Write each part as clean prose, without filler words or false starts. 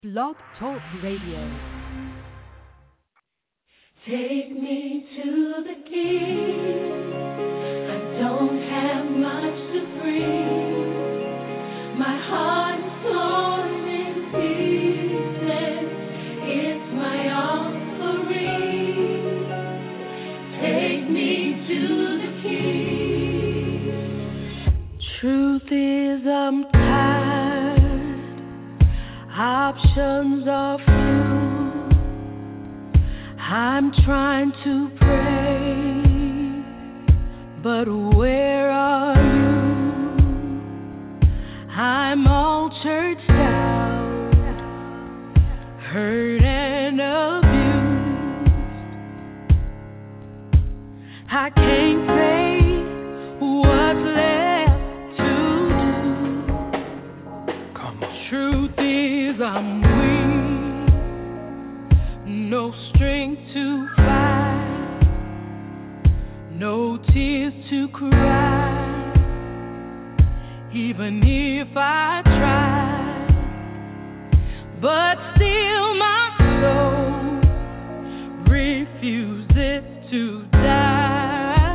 Blog Talk Radio. Take me to the King. I don't have much to bring. My heart is torn in pieces. It's my offering. Take me to the King. Truth is, I'm tired. Options are few. I'm trying to pray, but where are you? I'm all churched out, hurt and abused. I can't say what's left to do. Come on. Truth is, I'm weak, no strength to fight, no tears to cry, even if I try, but still my soul refuses to die.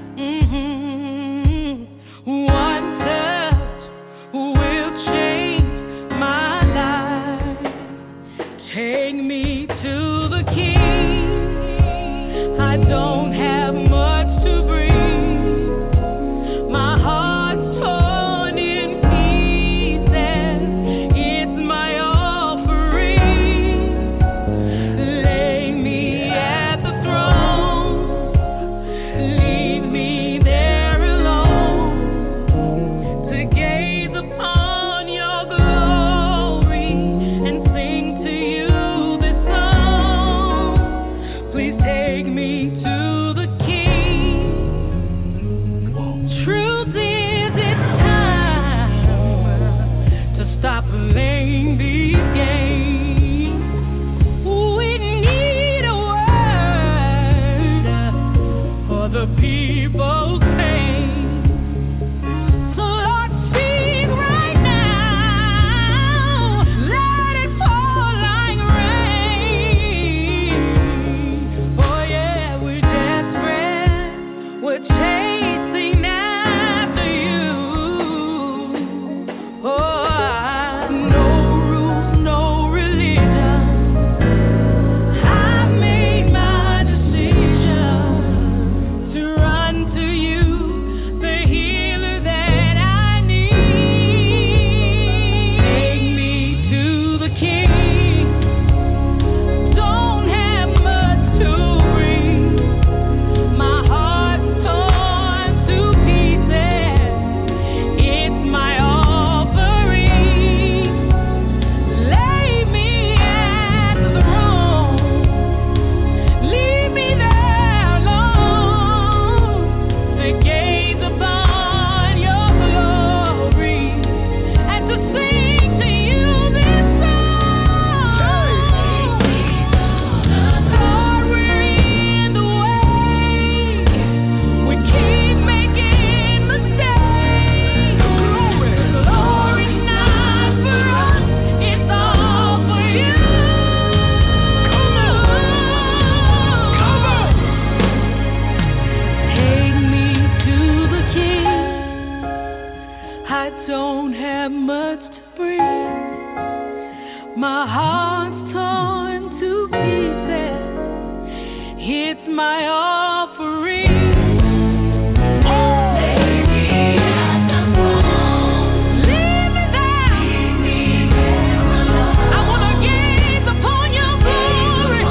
One touch will change my life. Take me to the King. I don't have much to bring. My heart's torn in pieces. It's my offering. Lay me at the throne. Leave me there alone to gaze upon your glory and sing to you this song. Please take me to the King. Truth is, it's time to stop playing these games. We need a word for the people's pain. So Lord, speak right now. Let it fall like rain. Oh yeah, we're desperate. We're chasing after you. Oh, no rules, no religion. I've made my decision to run to you, the healer that I need. Take me to the King. Don't have much to bring. My heart's torn to pieces. It's my offering. Lay me at the throne. Leave me there alone to gaze upon your glory and to sing to you this song. Lord, we're in the way. We keep making mistakes. The glory's not for us, it's all for you. Come on. Take me to the King. I don't have much to bring. My heart's torn to pieces. It's my offering. Leave me there. I wanna gaze upon your glory.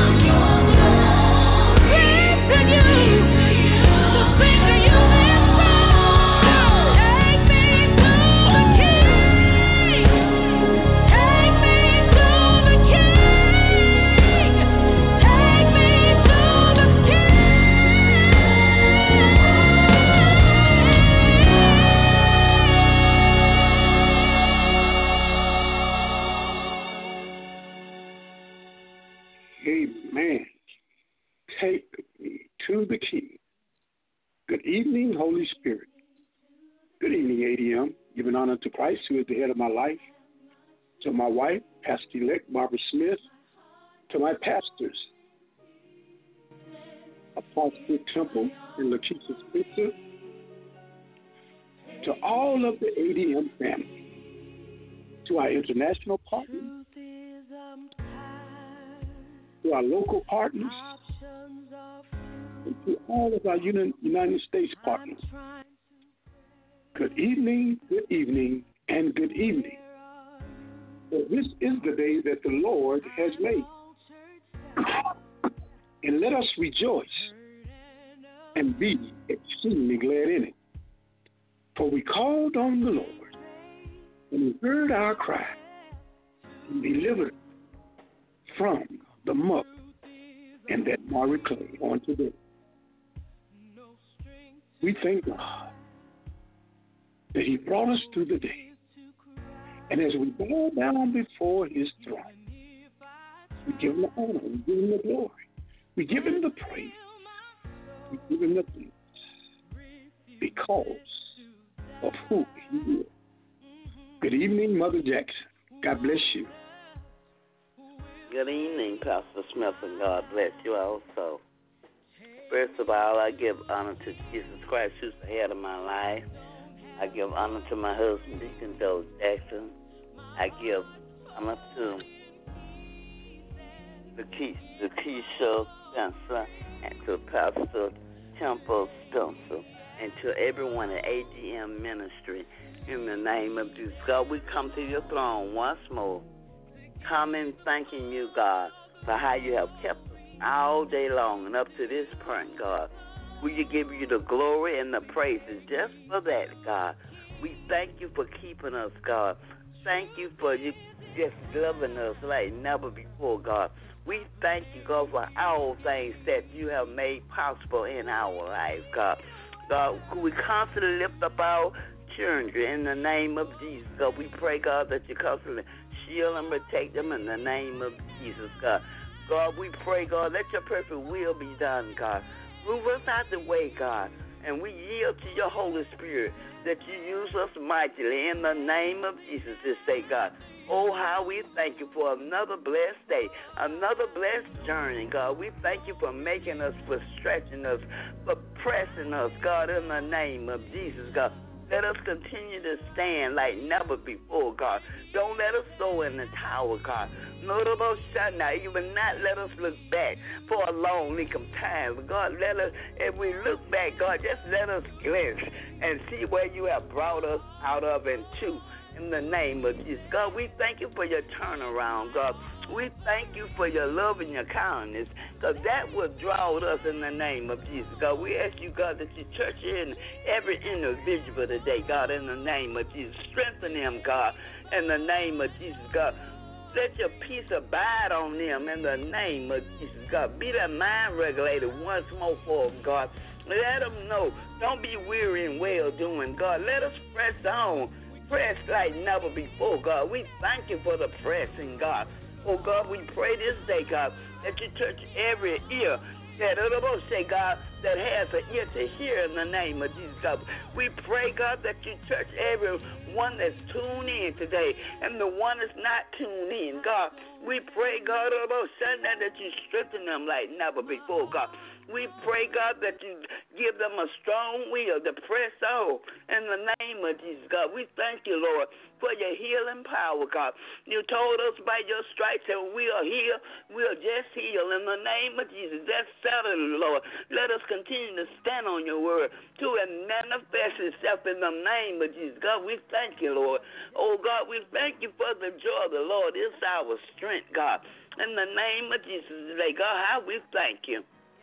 Sing to you, to sing to you this song. Take me to the King. Take me to the King. Take me to the King. Amen. Take me to the King. Good evening, Holy Spirit. Good evening, ADM. Giving honor to Christ, who is the head of my life. to my wife, Pastor-elect Barbara Smith, to my pastors, Apostle Temple and Lakeisha Spencer, to all of the ADM family, to our international partners, to our local partners, and to all of our United States partners. Good evening, and good evening. For this is the day that the Lord has made. And let us rejoice and be exceedingly glad in it. For we called on the Lord, and he heard our cry, and delivered from the muck and that miry clay on today. We thank God that he brought us through the day. And as we bow down before his throne, we give him the honor, we give him the glory, we give him the praise, we give him the thanks, because of who he is. Good evening, Mother Jackson. God bless you. Good evening, Pastor Smith, and God bless you also. First of all, I give honor to Jesus Christ, who's the head of my life. I give honor to my husband, Deacon Joe Jackson. I give honor to Lakeisha Spencer and to Pastor Temple Spencer and to everyone at ADM Ministry. In the name of Jesus, God, we come to your throne once more, coming thanking you, God, for how you have kept us all day long and up to this point, God. We give you the glory and the praises just for that, God. We thank you for keeping us, God. Thank you for you just loving us like never before, God. We thank you, God, for all things that you have made possible in our life, God. God, we constantly lift up our children in the name of Jesus, God. We pray, God, that you constantly shield and protect them in the name of Jesus, God. God, we pray, God, let your perfect will be done, God. Move us out the way, God, and we yield to your Holy Spirit that you use us mightily in the name of Jesus this day, God. Oh, how we thank you for another blessed day, another blessed journey, God. We thank you for making us, for stretching us, for pressing us, God, in the name of Jesus, God. Let us continue to stand like never before, God. Don't let us throw in the towel, God. Notable Sunday, you will not let us look back for a long length of time. God, let us, if we look back, God, just let us glance and see where you have brought us out of and to. In the name of Jesus, God, we thank you for your turnaround, God. We thank you for your love and your kindness, because that will draw us in the name of Jesus, God. We ask you, God, that you touch in every individual today, God, in the name of Jesus. Strengthen them, God, in the name of Jesus, God. Let your peace abide on them in the name of Jesus, God. Be their mind regulator once more for them, God. Let them know. Don't be weary in well-doing, God. Let us press on. Press like never before, God. We thank you for the pressing, God. Oh, God, we pray this day, God, that you touch every ear that say, God, that has an ear to hear in the name of Jesus, God. We pray, God, that you touch everyone that's tuned in today and the one that's not tuned in, God. We pray, God, that you strengthen them like never before, God. We pray, God, that you give them a strong will to press on in the name of Jesus, God. We thank you, Lord, for your healing power, God. You told us by your stripes that we are healed. We are just healed in the name of Jesus. That's settled, Lord. Let us continue to stand on your word to manifest itself in the name of Jesus. God, we thank you, Lord. Oh, God, we thank you for the joy of the Lord. It's our strength, God. In the name of Jesus today, God, how we thank you.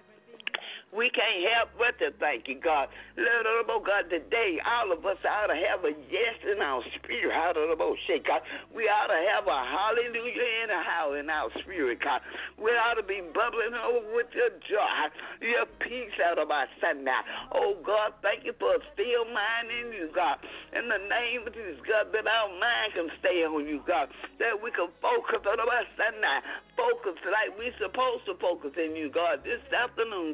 We can't help but to thank you, God. Oh, God, today, all of us ought to have a yes in our spirit. God. We ought to have a hallelujah in our spirit, God. We ought to be bubbling over with your joy, your peace out of our Sunday. Oh, God, thank you for a still mind in you, God. In the name of Jesus, God, that our mind can stay on you, God. That we can focus on our Sunday. Focus like we're supposed to focus in you, God. This afternoon, God, we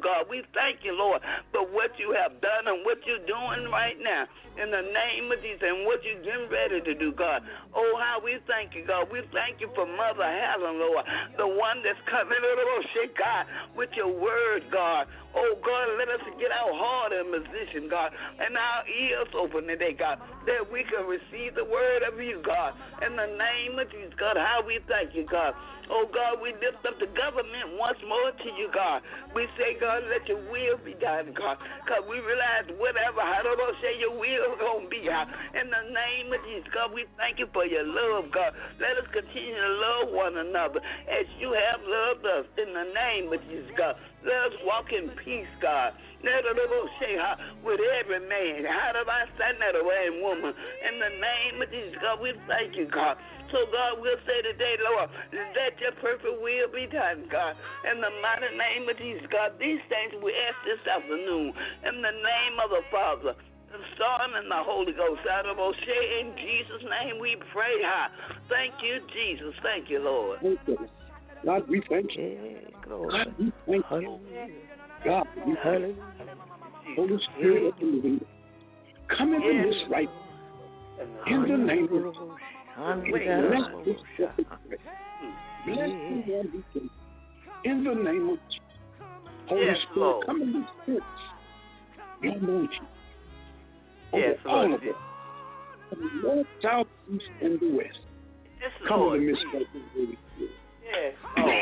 thank you, Lord, for what you have done and what you're doing right now. In the name of Jesus, and what you're getting ready to do, God. Oh, how we thank you, God. We thank you for Mother Helen, Lord, the one that's coming, God, with your word, God. Oh, God, let us get our heart in position, God, and our ears open today, God, that we can receive the word of you, God. In the name of Jesus, God, how we thank you, God. Oh, God, we lift up the government once more to you, God. We say, God, let your will be done, God, because we realize whatever, I don't know, say your will is going to be, God. In the name of Jesus, God, we thank you for your love, God. Let us continue to love one another as you have loved us. In the name of Jesus, God, let us walk in peace, God. Let us say with every man, how do I stand that away, woman? In the name of Jesus, God, we thank you, God. So, God, we'll say today, Lord, let your perfect will be done, God. In the mighty name of Jesus, God, these things we ask this afternoon. In the name of the Father, the Son, and the Holy Ghost. Out of Oshe, in Jesus' name we pray. Thank you, Jesus. Thank you, Lord. Thank you. God, we thank you. God, we thank you. God, we thank you. Holy Spirit of the living God, come into this right now. In the name of Jesus. Bless this perfect prayer. Bless the one who can. In the name of Jesus. Holy Spirit, come in this place. Your anointing. Over all of us. From the north, south, east, and the west. Come in the midst of the Holy Spirit. Yes,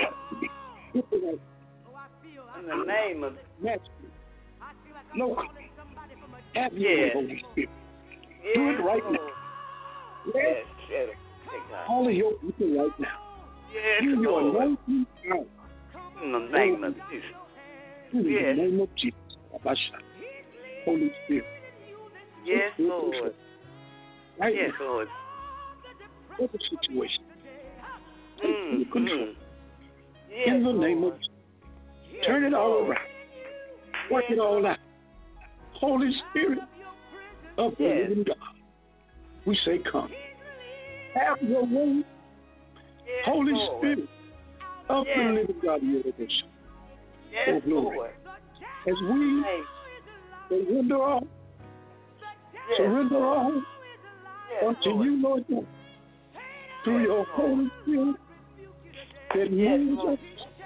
Lord. In the name of naturally, locally, have your way, Holy Spirit. Do it right now. Yes. All of your people right now. Yes, you your Lord. anointing now. In the name of Jesus. In the name of Jesus. Holy Spirit. Yes, Lord. Right yes, now. Lord. What the situation? Take control. Yes, in the Lord. name of Jesus. Turn it all around. Work it all out. Holy Spirit of the living God. We say, come. Have your way. Yes, Holy Lord. Spirit of the living God. Yes, oh, glory. Lord. As we surrender all, surrender all unto Lord. you, Lord God, through your Holy Spirit that moves us,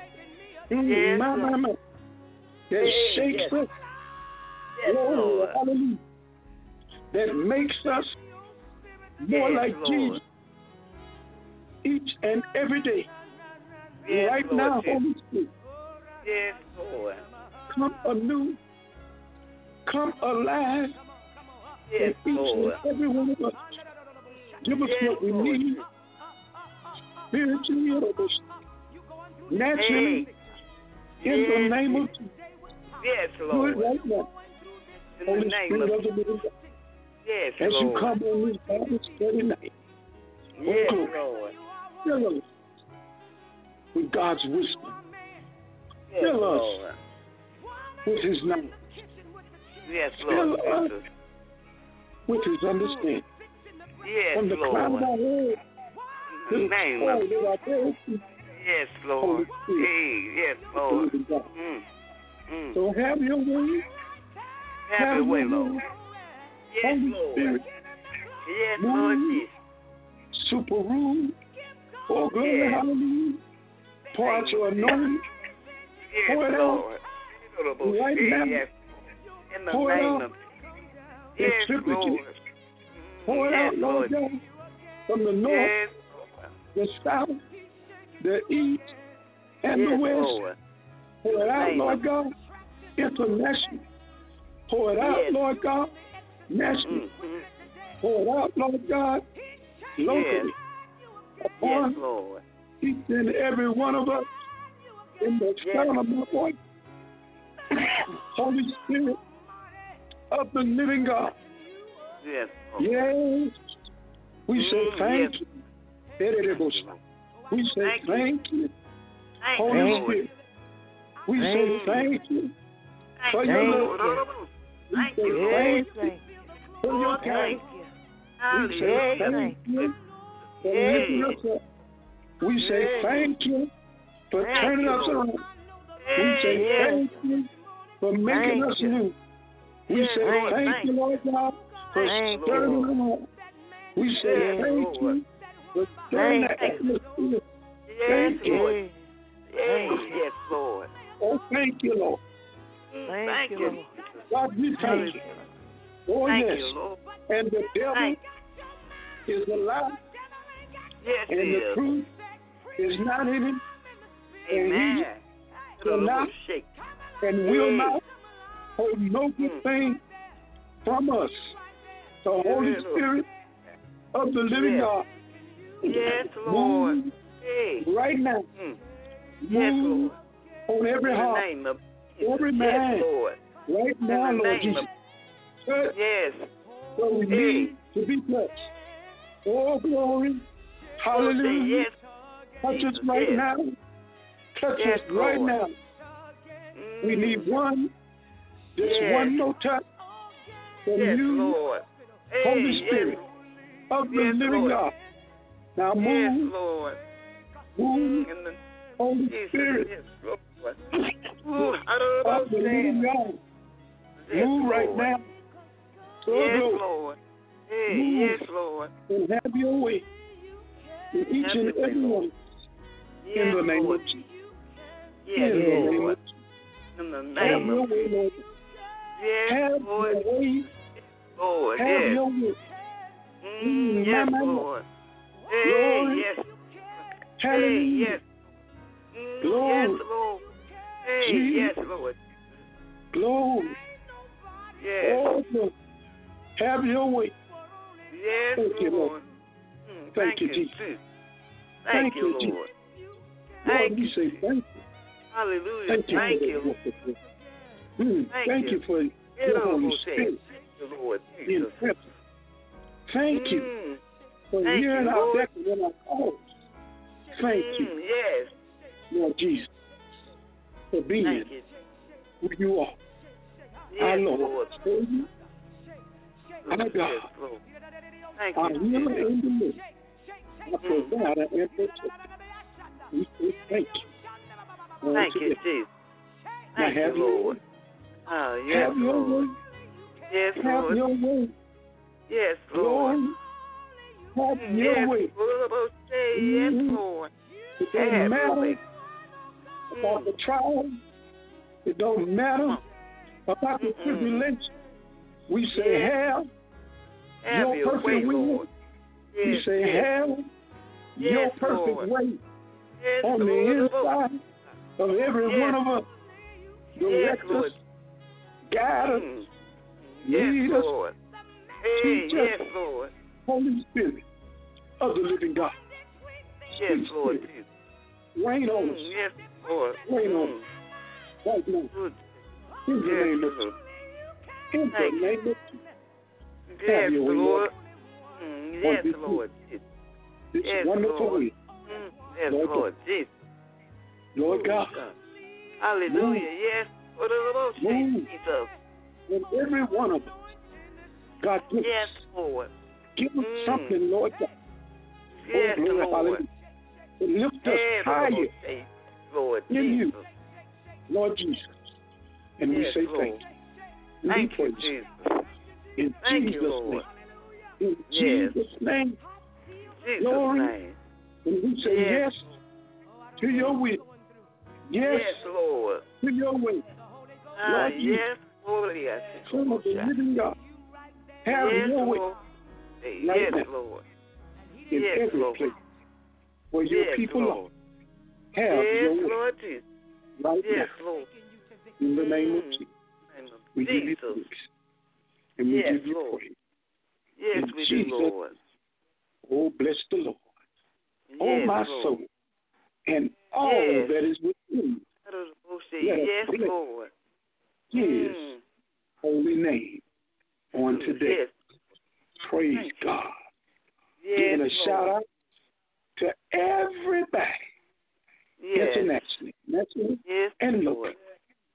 that shakes us, Lord. hallelujah, that makes us more like Lord. Jesus each and every day. Yes, right Lord, now, yes. Holy Spirit, Yes, Lord. come anew, come alive in each and every one of us. Give us what we need spiritually, naturally, in the name of Jesus. Yes, Do Lord. it right now. In Holy the name Spirit of of the living God. Yes, As Lord. you come on this Bible study night, Yes, glory. Lord. Fill us with God's wisdom. Yes, Fill us Lord. with His knowledge. Yes, Fill Lord. us with His understanding. Yes, From the crown of Lord. our head to In the the name sole of of our feet. Yes, Holy Lord. Spirit Hey, yes, of the Lord. living God. Mm. So have your way. Have your way, Lord. Yes, Holy Lord. Spirit, Yes, Lord move, Jesus. super rule. Oh, glory, Yes. hallelujah. Pour out your anointing. Yes, Pour it out. Lord. Right now. Yes. In the Pour it name out. of Yes, Yes, Lord. Pour it Yes, out, Lord God. From the north, Yes, the south, the east, and yes, the west. Lord. Pour it out, Name Lord of- God, international. Pour it out, Yes. Lord God, national. Pour it out, Lord God, locally. Yes, Upon Lord. each and every one of us in the sound of my voice. Holy Spirit of the living God. Yes, Lord. Yes. We say thank yes. you. We say Thank you. thank you, Thank Holy you, Lord. Spirit. We say thank you for Thank your you, love. Lord. We Thank say you, Lord. thank you for your Lord, kindness. thank We you. say thank you for lifting us up. We say thank you for turning us around. We say thank you for making Thank us you. new. We Yes, say Lord, thank you, Lord God, for Thank you, stirring Lord. them on. We say Yes, thank Lord. you for stirring the Thank you. atmosphere. Yes, Thank you. Lord. Yes. Yes, Thank you. yes, Lord. Oh, thank you, Lord. Thank you, Lord. God, we thank you. Oh, Thank yes. you, Lord. And the devil Thank is a lie, Yes, and the it is. truth is not in him, and Amen. he will not Shake. and will Yes. not hold no good thing from us. The Holy Yes, Lord. Spirit of the living Yes. God. Yes, Lord. Move Hey. right now. Mm. Yes, Move Lord. on every In the heart, name of Jesus. every Yes, mind. Lord. Right now, In the Lord name Jesus. of Touch Yes. what we Hey. need to be touched. Oh, glory. Hallelujah. Yes. Touch us Jesus, right yes. now. Touch Yes, us right Lord. now. We need one, just Yes. one more touch from Yes, you, Lord. Hey, Holy Spirit of the Yes, living Lord. God. Now Yes, move, Lord. move, In the Holy Jesus, Spirit yes, Lord. of the living God. Yes, Move right Lord. now. Oh, Yes, glory. Lord. Hey, Move. yes, Lord. And have your way in each Have and your way, every Lord. one. Yes, In the name Lord. of Jesus. Yes, In the name Lord. of Jesus. In the Have name your of way, Lord. Yes, Have Lord. your way. Lord, Have yes. your way. Yes, my, Lord. Hey, Glory. yes. Hey, Hallelujah. yes. Glory. Yes, Lord. Hey, Jesus. yes, Lord. Glory. Yes. Oh, Lord. Have your way. Yes, Thank you, Lord. Lord. Thank you, Jesus. Thank you, Jesus. Lord. Lord, Thank we you. say thank you. Hallelujah. Thank you. Thank for you. the Thank Thank you. you for your Holy Spirit Thank you, Lord in Jesus. presence. Thank you for Thank hearing you, our Lord. beckon and our calls. Thank you, Yes. Lord Jesus, for being Thank you. who you are. Our Yes, Lord, Lord. Savior, our God, Yes, Lord. Thank our you, healer Jesus. and deliverer, our provider and protector. We say thank you. Lord, Thank you, today. Jesus. Now Thank have you, your Lord. way. Oh, yes, Have your Lord. way. Yes, Have Lord. your way. Yes, Lord. Lord, have your Yes, way. Lord. Yes, Lord. It Have doesn't your matter way. about the trial. It don't matter about the tribulation. We say have Have your perfect way, will. Lord. We Yes, say yes. have your Yes, perfect Lord. way Yes, on the Lord. inside of every Yes. one of us. Yes, Direct Lord. us, guide us, Yes, lead us, Lord. Hey, teach us. yes, Lord. Holy Spirit of the living God. Yes, Sweet Lord. Spirit, rain on us Yes, Lord. Rain on us right now. Good. In the Yes, name of Lord. Jesus. In the Thank you. name of Jesus. Yes, your way, Lord. Lord. Yes, This Lord. This Yes, wonderful Lord. way. Yes, Lord Lord. Jesus. Lord God, Hallelujah. Yes. Move. Jesus. and every one of us, God, give Yes, us, Lord. give us something, Lord God. Yes, oh, glory, Lord. hallelujah. To lift us Yes, higher Lord in you, Jesus. Lord Jesus. And we Yes, say Lord. thank you. And Thank we you, praise you. Jesus. In Thank Jesus' you, Lord. name. In Yes. Jesus' name. Jesus' Glory. name. And we say yes, to your will. Yes, Yes, Lord. to your way. Lord Jesus, Yes, Lord. Yes, Son of the living God. Have yes, your way Lord. right Yes, now Lord. in Yes, every Lord. place where your Yes, people Lord. are. Have Yes, your way Lord Jesus. right Yes, now Lord. in the name of Jesus. Name of We give you Jesus. thanks and we Yes, give you Lord. praise. Yes, In we Jesus' do, Lord. Oh, bless the Lord. Oh, Yes, my Lord. soul, and all Yes. that is within me. Let us Yes, bless Lord. His holy name on today. Yes. Praise Thank you. God. Yes, Giving a Lord. shout out to everybody, Yes. internationally, nationally, Yes, and Lord. locally,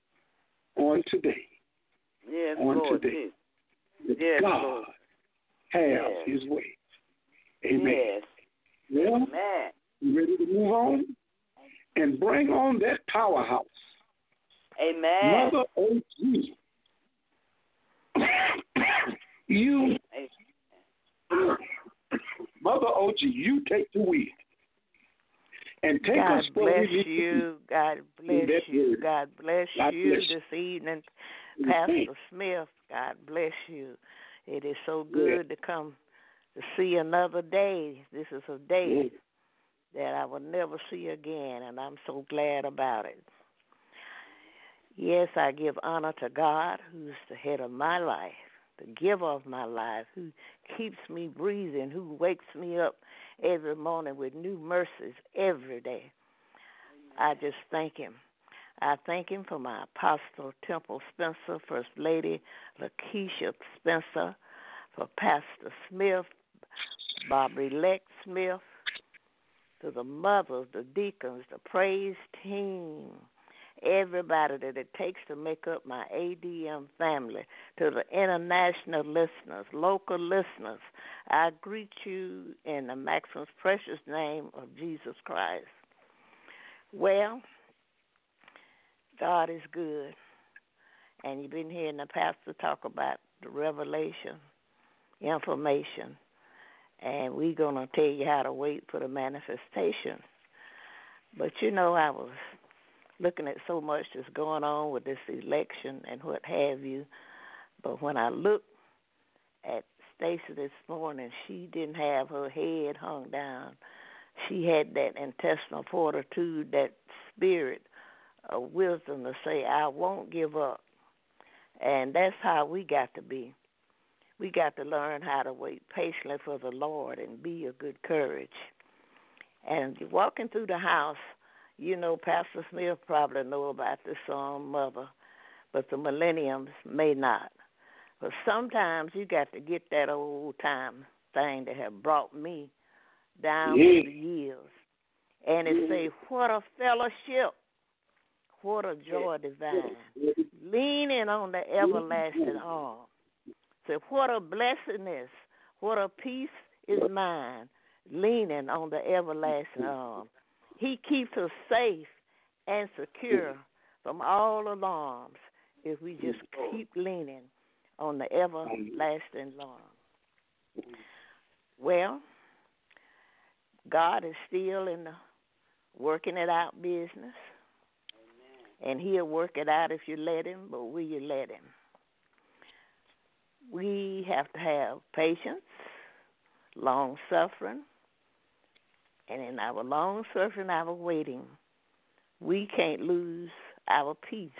on today. Yes, on Lord. today. Jesus. That Yes, God Lord. has Yes. His way. Amen. Yes. Well, Amen. you ready to move on and bring on that powerhouse Amen. Mother OG, you, Mother OG, you take the wheel and take God us where bless we need to you. God bless That you. word. God bless God you bless this evening, be. Pastor Smith. God bless you. It is so Yeah. good to come to see another day. This is a day Yeah. that I will never see again, and I'm so glad about it. Yes, I give honor to God, who's the head of my life, the giver of my life, who keeps me breathing, who wakes me up every morning with new mercies every day. I just thank him. I thank him for my Apostle Temple Spencer, First Lady Lakeisha Spencer, for Pastor Smith, Barbara Lex Smith, to the mothers, the deacons, the praise team, everybody that it takes to make up my ADM family, to the international listeners, local listeners, I greet you in the Maximus precious name of Jesus Christ. Well, God is good, and you've been hearing the pastor talk about the revelation, information, and we're going to tell you how to wait for the manifestation. But, you know, I was looking at so much that's going on with this election and what have you, but when I looked at Stacy this morning, she didn't have her head hung down. She had that intestinal fortitude, that spirit of wisdom to say, I won't give up. And that's how we got to be. We got to learn how to wait patiently for the Lord and be of good courage. And walking through the house, you know, Pastor Smith probably know about this song, Mother, but the millenniums may not. But sometimes you got to get that old time thing that have brought me down through the years. And it say, what a fellowship, what a joy divine, leaning on the everlasting arm. Say, what a blessedness, what a peace is mine, leaning on the everlasting arm. He keeps us safe and secure from all alarms if we just keep leaning on the everlasting arm. Well, God is still in the working it out business, and he'll work it out if you let him, but will you let him? We have to have patience, long-suffering, and in our long-suffering, our waiting, we can't lose our peace.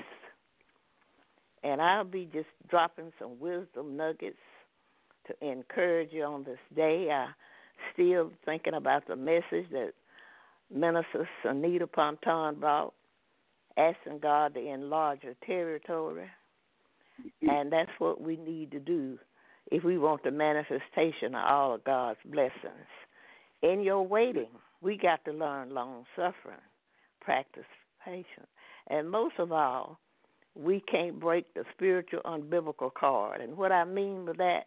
And I'll be just dropping some wisdom nuggets to encourage you on this day. I'm still thinking about the message that Minister Anita Ponton brought, asking God to enlarge our territory. And that's what we need to do if we want the manifestation of all of God's blessings. In your waiting, we got to learn long-suffering, practice patience. And most of all, we can't break the spiritual unbiblical card. And what I mean by that,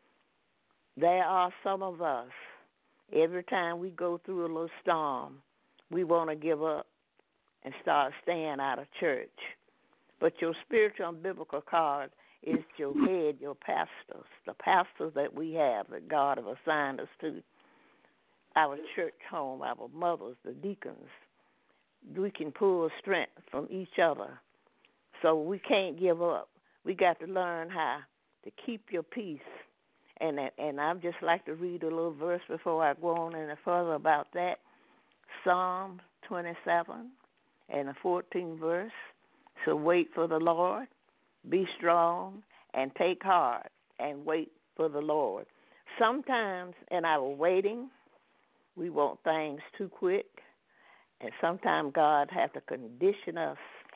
there are some of us, every time we go through a little storm, we want to give up and start staying out of church. But your spiritual unbiblical card is your head, your pastors, the pastors that we have that God have assigned us to, our church home, our mothers, the deacons. We can pull strength from each other. So we can't give up. We got to learn how to keep your peace. And I'd just like to read a little verse before I go on any further about that. Psalm 27 and the 14th verse. So wait for the Lord, be strong, and take heart, and wait for the Lord. Sometimes in our waiting, we want things too quick, and sometimes God has to condition us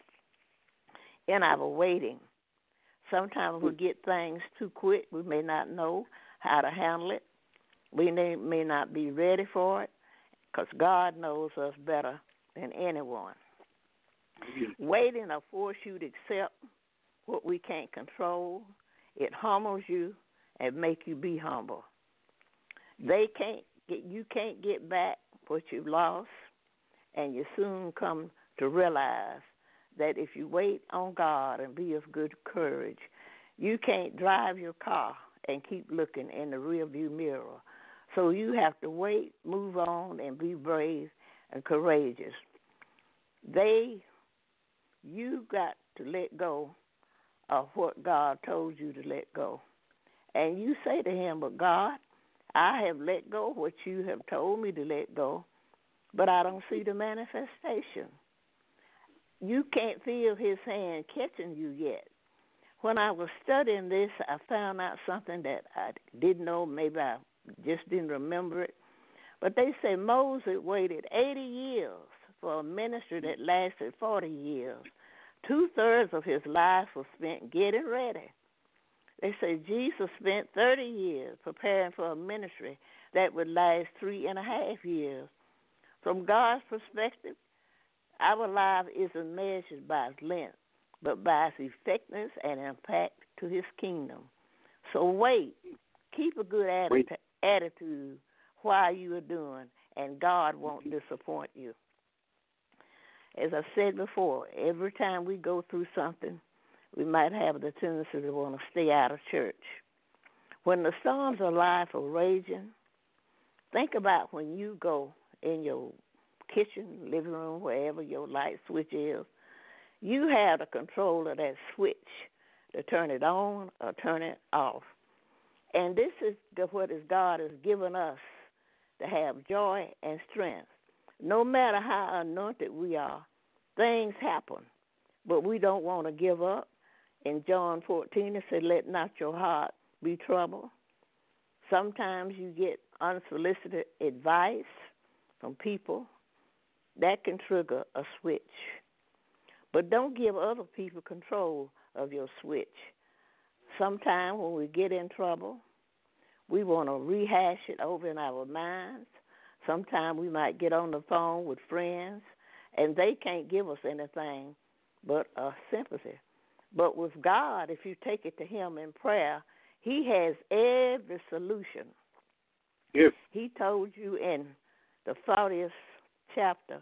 in our waiting. Sometimes we get things too quick. We may not know how to handle it. We may not be ready for it, because God knows us better than anyone. Waiting will force you to accept what we can't control. It humbles you and make you be humble. You can't get back what you've lost, and you soon come to realize that if you wait on God and be of good courage, you can't drive your car and keep looking in the rearview mirror. So you have to wait, move on, and be brave and courageous. You got to let go of what God told you to let go. And you say to him, but God, I have let go of what you have told me to let go, but I don't see the manifestation. You can't feel his hand catching you yet. When I was studying this, I found out something that I didn't know. Maybe I just didn't remember it. But they say Moses waited 80 years for a ministry that lasted 40 years. 2/3 of his life was spent getting ready. They say Jesus spent 30 years preparing for a ministry that would last 3.5 years. From God's perspective, our life isn't measured by its length, but by its effectiveness and impact to his kingdom. So wait. Keep a good attitude while you are doing, and God won't disappoint you. As I said before, every time we go through something, we might have the tendency to want to stay out of church. When the storms of life are raging, think about when you go in your kitchen, living room, wherever your light switch is, you have the control of that switch to turn it on or turn it off. And this is what God has given us, to have joy and strength. No matter how anointed we are, things happen, but we don't want to give up. In John 14, it said, let not your heart be troubled. Sometimes you get unsolicited advice from people. That can trigger a switch. But don't give other people control of your switch. Sometimes when we get in trouble, we want to rehash it over in our minds. Sometimes we might get on the phone with friends, and they can't give us anything but sympathy. But with God, if you take it to him in prayer, he has every solution. Yes. He told you in the 40th chapter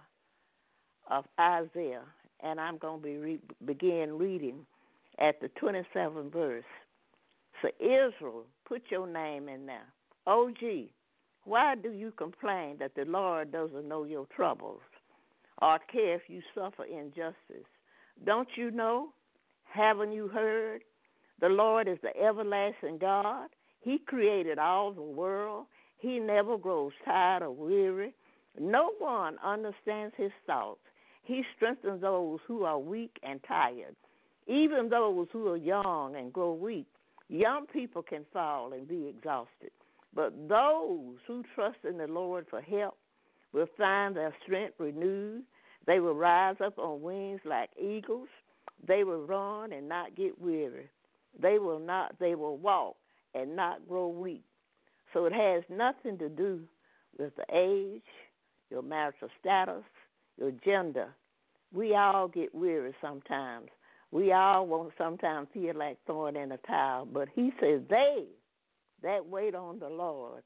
of Isaiah, and I'm going to begin reading at the 27th verse. So Israel, put your name in there. OG, why do you complain that the Lord doesn't know your troubles or care if you suffer injustice? Don't you know? Haven't you heard? The Lord is the everlasting God. He created all the world. He never grows tired or weary. No one understands his thoughts. He strengthens those who are weak and tired, even those who are young and grow weak. Young people can fall and be exhausted, but those who trust in the Lord for help will find their strength renewed. They will rise up on wings like eagles. They will run and not get weary. They will walk and not grow weak. So it has nothing to do with the age, your marital status, your gender. We all get weary sometimes. We all won't sometimes feel like throwing in a towel. But he says they that wait on the Lord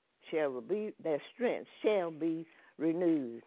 their strength shall be renewed.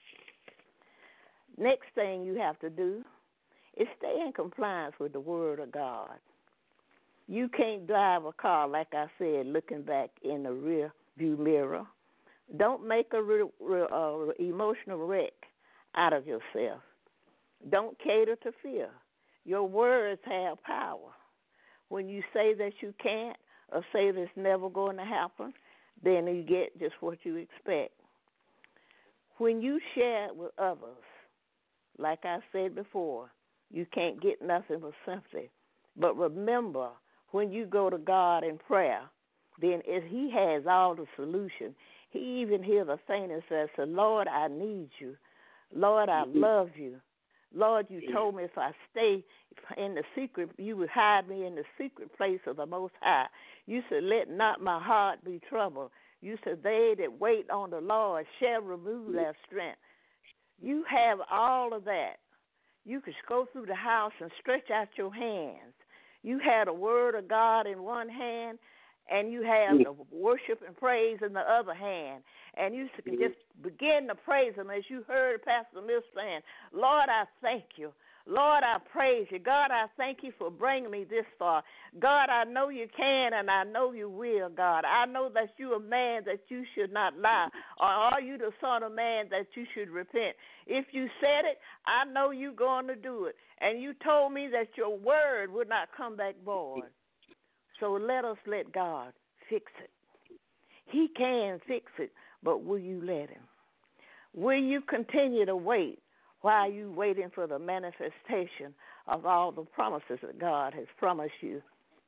Next thing you have to do is stay in compliance with the Word of God. You can't drive a car, like I said, looking back in the rear view mirror. Don't make a emotional wreck out of yourself. Don't cater to fear. Your words have power. When you say that you can't or say that's never going to happen, then you get just what you expect. When you share it with others, like I said before, you can't get nothing but sympathy. But remember, when you go to God in prayer, then he has all the solution. He even hears the faintest and says, Lord, I need you. Lord, I love you. Lord, you told me if I stay in the secret, you would hide me in the secret place of the Most High. You said, let not my heart be troubled. You said, they that wait on the Lord shall renew their strength. You have all of that. You could go through the house and stretch out your hands. You had a word of God in one hand, and you have the worship and praise in the other hand. And you can just begin to praise him as you heard Pastor Mill saying, Lord, I thank you. Lord, I praise you. God, I thank you for bringing me this far. God, I know you can and I know you will, God. I know that you are a man that you should not lie, or are you the son of man that you should repent? If you said it, I know you're going to do it. And you told me that your word would not come back void. So let us let God fix it. He can fix it, but will you let him? Will you continue to wait while you waiting for the manifestation of all the promises that God has promised you?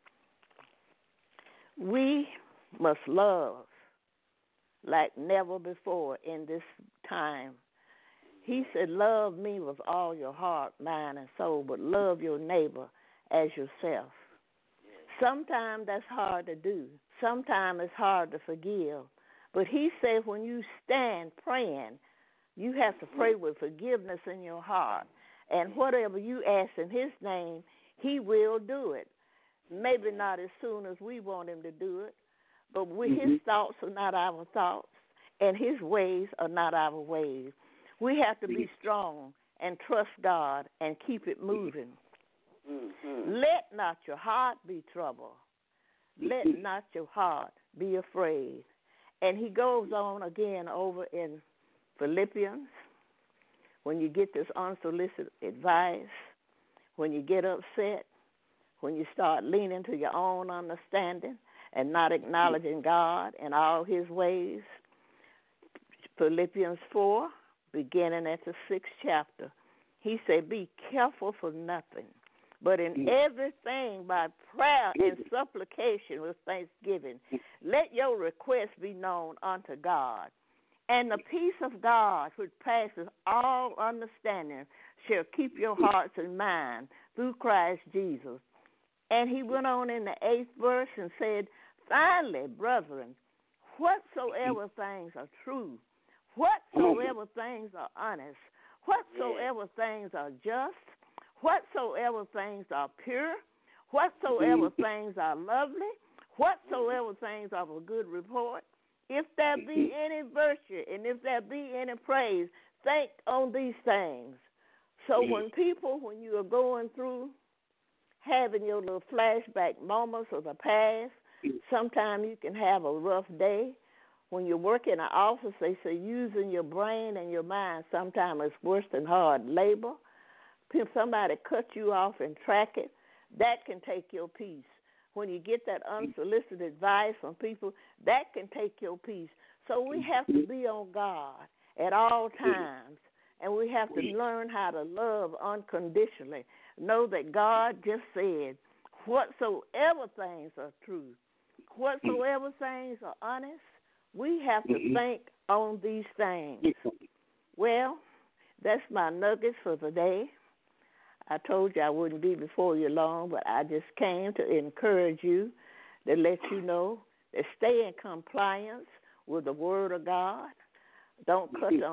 We must love like never before in this time. He said, love me with all your heart, mind, and soul, but love your neighbor as yourself. Sometimes that's hard to do. Sometimes it's hard to forgive. But he said when you stand praying, you have to pray with forgiveness in your heart. And whatever you ask in his name, he will do it. Maybe not as soon as we want him to do it, but his thoughts are not our thoughts, and his ways are not our ways. We have to be strong and trust God and keep it moving. Let not your heart be troubled. Let not your heart be afraid. And he goes on again over in Philippians, when you get this unsolicited advice, when you get upset, when you start leaning to your own understanding and not acknowledging God and all his ways. Philippians 4, beginning at the 6th chapter, he said, be careful for nothing, but in everything by prayer and supplication with thanksgiving, let your requests be known unto God. And the peace of God, which passes all understanding, shall keep your hearts and minds through Christ Jesus. And he went on in the 8th verse and said, finally, brethren, whatsoever things are true, whatsoever things are honest, whatsoever things are just, whatsoever things are pure, whatsoever things are lovely, whatsoever things are of a good report, if there be any virtue and if there be any praise, think on these things. So when you are going through having your little flashback moments of the past, sometimes you can have a rough day. When you work in an office, they say using your brain and your mind sometimes is worse than hard labor. If somebody cut you off in traffic, that can take your peace. When you get that unsolicited advice from people, that can take your peace. So we have to be on God at all times, and we have to learn how to love unconditionally. Know that God just said, whatsoever things are true, whatsoever things are honest, we have to think on these things. Well, that's my nuggets for the day. I told you I wouldn't be before you long, but I just came to encourage you, to let you know that stay in compliance with the Word of God. Don't cut the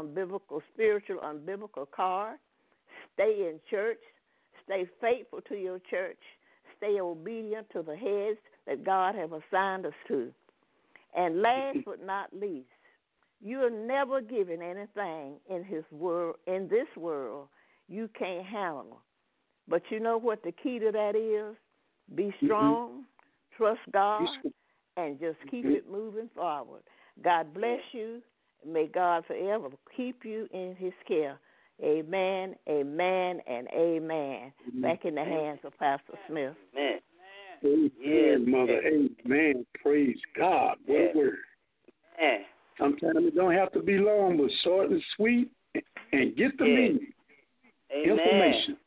unbiblical card. Stay in church. Stay faithful to your church. Stay obedient to the heads that God has assigned us to. And last but not least, you are never given anything in His world, in this world, you can't handle. But you know what the key to that is? Be strong, trust God, and just keep it moving forward. God bless you. May God forever keep you in His care. Amen, amen, and amen. Back in the hands of Pastor Smith. Amen. Amen, Mother. Amen. Praise God. What a word. Sometimes it don't have to be long, but short and sweet, and get the meaning. Information.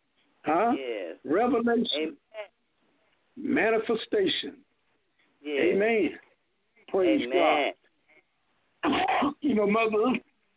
Revelation. Manifestation. Amen. Praise God. You know, Mother,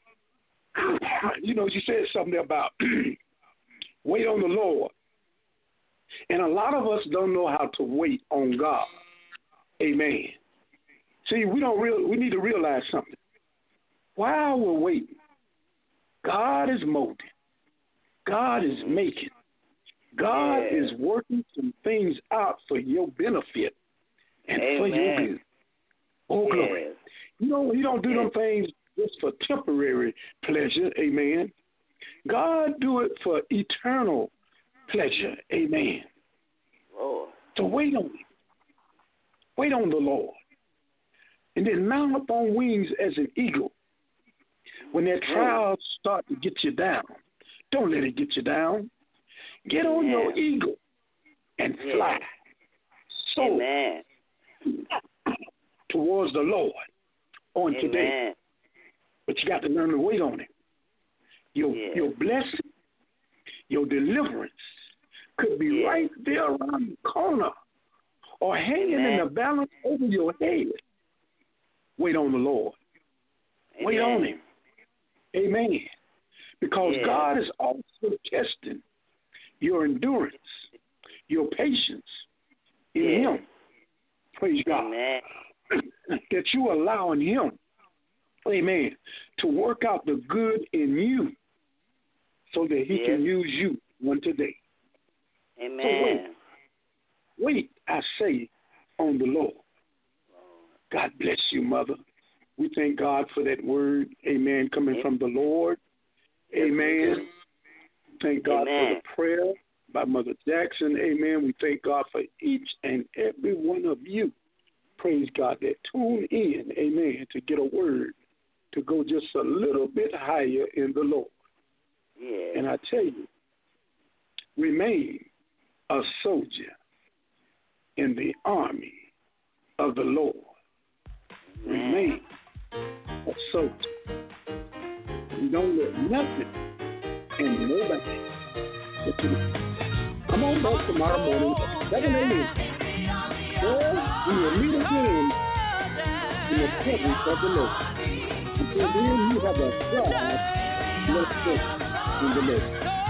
you said something about wait on the Lord. And a lot of us don't know how to wait on God. Amen. See, we need to realize something. While we're waiting, God is molding. God is making. God is working some things out for your benefit and for your good. Oh, glory. He don't do them things just for temporary pleasure. Amen. God do it for eternal pleasure, amen, Lord. to wait on him. Wait on the Lord. And then mount up on wings as an eagle. When that trials start to get you down, don't let it get you down. Get on your eagle and fly. So towards the Lord on today. But you got to learn to wait on him. Your blessing, your deliverance could be right there around the corner or hanging in the balance over your head. Wait on the Lord. Wait on him. Amen. Because God is also testing your endurance, your patience in him. Praise God. That you allowing him, amen, to work out the good in you so that he can use you one today. Amen. So wait, I say, on the Lord. God bless you, Mother. We thank God for that word, amen, coming from the Lord. Amen. Thank God for the prayer by Mother Jackson. Amen. We thank God for each and every one of you. Praise God that tune in, amen, to get a word to go just a little bit higher in the Lord. And I tell you, remain a soldier in the army of the Lord. Remain a soldier. And don't let nothing and nobody get you. Come on back tomorrow morning at 7 a.m. Well, we will meet again in the presence of the Lord. Until then, you have a God blessed day in the Lord.